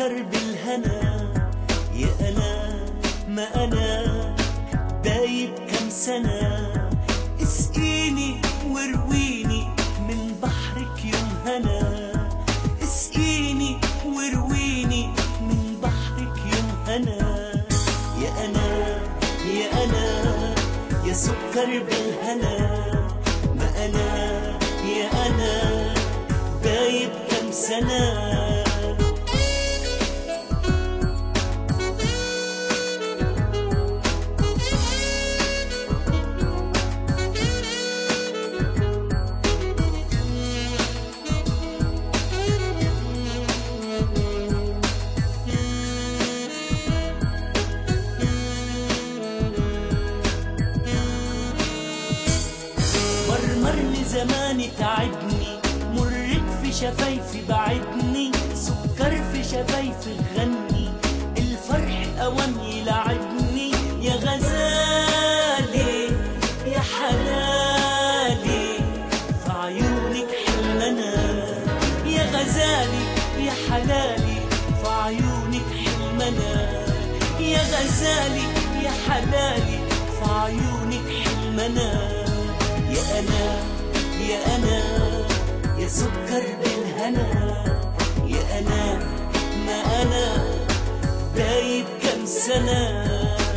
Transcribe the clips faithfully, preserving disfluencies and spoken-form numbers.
سكر بالهنا. يا أنا ما أنا دايب كم سنة، اسقيني وارويني من بحرك يوم هنا. اسقيني وارويني من بحرك يوم هنا. يا أنا يا أنا يا سكر بالهنا. ما أنا يا أنا دايب كم سنة. مرمرني زماني تعبني، مرت في شفايفي بعدني، سكر في شفايفي غني، الفرح أوام يلعبني. يا غزالي يا حلالي في عيونك حلمنا. يا غزالي يا حلالي في عيونك حلمنا. يا غزالي يا حلالي في عيونك حلمنا. يا أنا يا أنا يا سكر بالهنا. يا أنا ما أنا دايب كم سنة.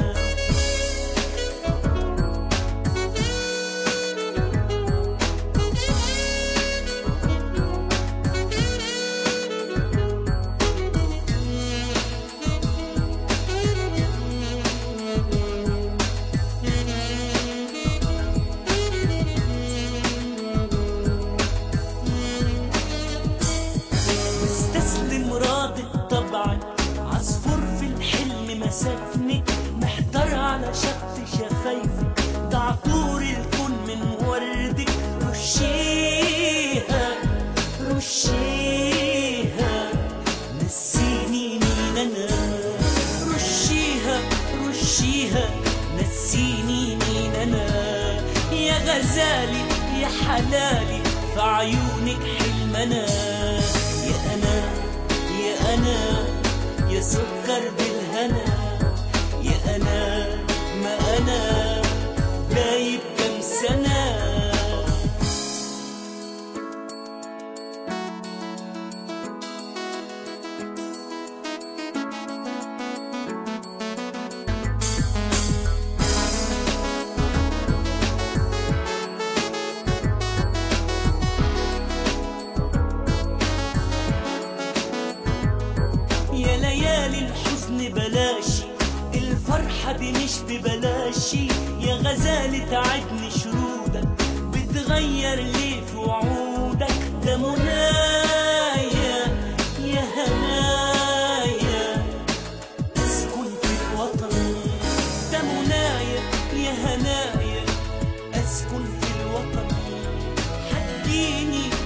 عصفور في الحلم مسكني، محتار على شط شفايفك، ده عطور الكون من وردك. رشيها رشيها نسيني مين أنا. رشيها رشيها نسيني مين أنا. يا غزالي يا حلالي في عيونك حلمنا. يا أنا يا أنا يا سكر بالهنا. يا أنا ما أنا دايب كم سنة. يا ليالي الحزن بلاشي، الفرحة دي مش ببلاشي. يا غزالي تعبني شرودك، بتغير ليه في وعودك. ده منايا يا هنايا اسكن في الوطن. ده منايا يا هنايا اسكن في الوطن. حديني